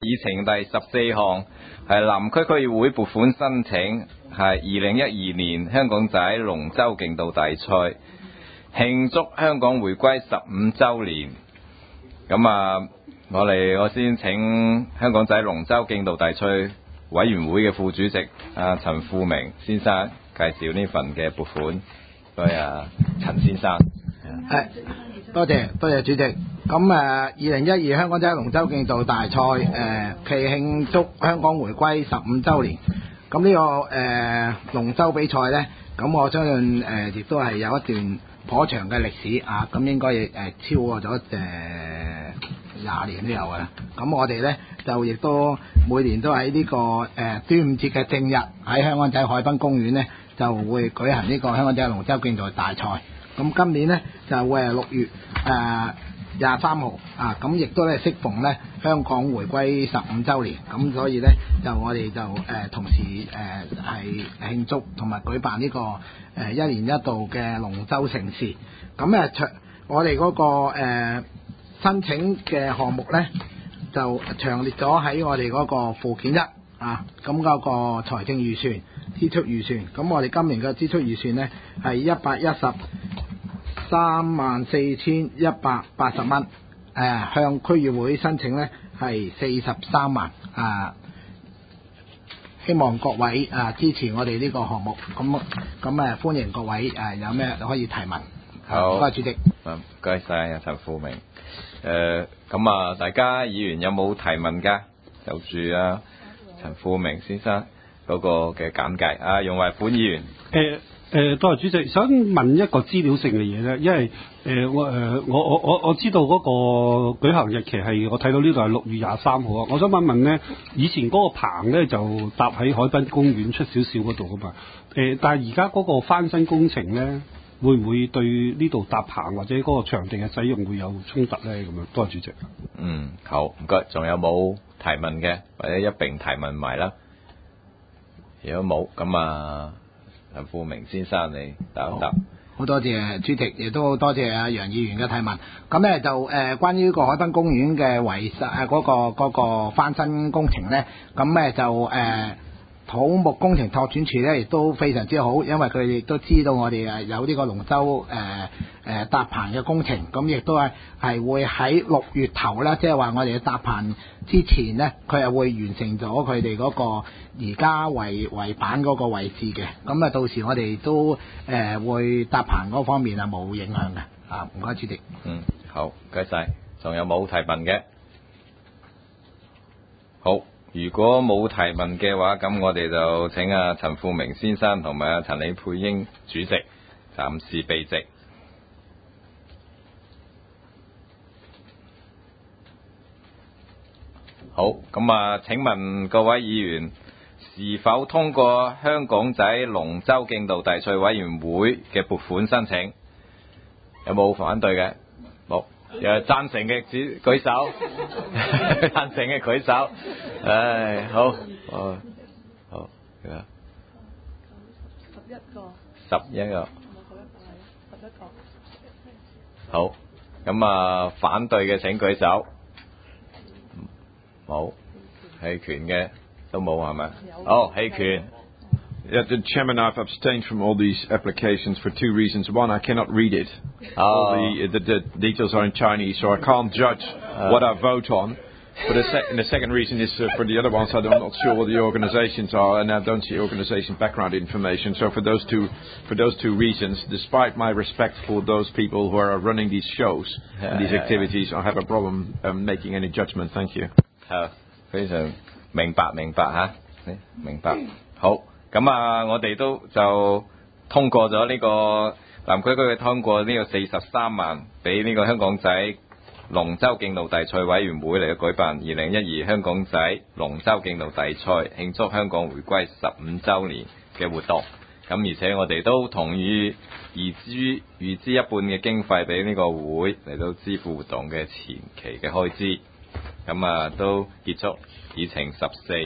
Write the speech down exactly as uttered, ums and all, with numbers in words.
議程第十四項係南區區議會撥款申請，係二零一二年香港仔龍舟競渡大賽，慶祝香港回歸十五週年。咁啊，我哋我先請香港仔龍舟競渡大賽委員會嘅副主席啊陳富明先生介紹呢份嘅撥款。對啊，陳先生。 係，多謝多謝主席。咁誒，二零一二香港仔龍舟競渡大賽誒，期慶祝香港回歸十五週年。咁呢、這個誒、呃、龍舟比賽咧，咁我相信誒亦、呃、都係有一段頗長嘅歷史啊，咁應該亦誒超過咗誒廿年都有㗎啦。咁我哋咧就亦都每年都喺呢、這個誒、呃、端午節嘅正日喺香港仔海濱公園咧就會舉行呢個香港仔龍舟競渡大賽。咁今年咧就會係六月誒廿三號啊，咁亦都咧適逢咧香港回歸十五週年，咁所以咧就我哋就誒、呃、同時誒係、呃、慶祝同埋舉辦呢、這個誒、呃、一年一度嘅龍舟盛事。咁咧詳我哋嗰、那個、呃、申請嘅項目咧就詳列咗喺我哋嗰個附件一啊，咁嗰個財政預算支出預算，咁我哋今年嘅支出預算咧係一百一十三萬四千一百八十蚊，誒、呃、向區議會申請咧係四十三萬，啊，希望各位啊支持我哋呢個項目，咁咁誒歡迎各位誒、啊、有咩可以提問。 好， 唔該主席。 唔該晒啊陳富明。誒咁啊，大家議員有冇提問㗎？就住啊陳富明先生嗰個嘅簡介。啊，容惠本議員。 誒誒，多謝主席，想問一個資料性嘅嘢咧，因為誒、呃、我誒、呃、我我我我知道嗰個舉行日期係我睇到呢度係六月廿三號啊，我想問問咧，以前嗰個棚咧就搭喺海濱公園出少少嗰度噶嘛，誒、呃，但係而家嗰個翻新工程咧，會唔會對呢度搭棚或者嗰個場地嘅使用會有衝突咧？咁樣，多謝主席。 嗯，好，唔該，仲有冇提問嘅，或者一並提問埋啦？如果冇，咁啊。陳富明先生，你答唔答？ 好多謝主席，亦都多謝阿楊議員嘅提問。咁咧就誒、呃、關於呢個海濱公園嘅維實誒嗰個嗰、嗰個翻新工程咧，咁咧就誒、呃、土木工程拓展處咧亦都非常之好，因為佢哋都知道我哋誒有呢個龍舟誒誒搭棚嘅工程，咁亦都係係會喺六月頭啦，即係話我哋嘅搭棚之前咧，佢係會完成咗佢哋嗰個而家圍圍板嗰個位置嘅，咁啊到時我哋都誒、呃、會搭棚嗰方面啊冇影響嘅，啊唔該主席。 嗯，好，唔該晒。仲有冇提問嘅？好，如果冇提問嘅話，咁我哋就請阿陳富明先生同埋阿陳李佩英主席暫時避席。好，咁啊，請問各位議員是否通過香港仔龍舟競渡大賽委員會嘅撥款申請？有冇反對嘅？冇。有贊成嘅舉舉手，贊成嘅舉手。唉，好，哦，好，幾多？十一個。十一個。十一個。好，咁啊，反對嘅請舉手。冇，棄權嘅都冇係咪？好，棄權。 Yeah, the Chairman, I've abstained from all these applications for two reasons. One, I cannot read it. Oh. All the, the, the details are in Chinese, so I can't judge uh. what I vote on. But the, sec- and the second reason is uh, for the other ones, I'm not sure what the organizations are, and I don't see organization background information. So for those two, for those two reasons, despite my respect for those people who are running these shows and these activities, I have a problem um, making any judgment. Thank you. 係，非常明白明白嚇，明白。好，咁啊，我哋都就通過咗呢個南區區嘅通過呢個四十三萬，俾呢個香港仔龍舟競渡大賽委員會嚟舉辦二零一二香港仔龍舟競渡大賽，慶祝香港回歸十五週年嘅活動。咁而且我哋都同意預支預支一半嘅經費俾呢個會嚟到支付活動嘅前期嘅開支。咁啊，都結束議程十四。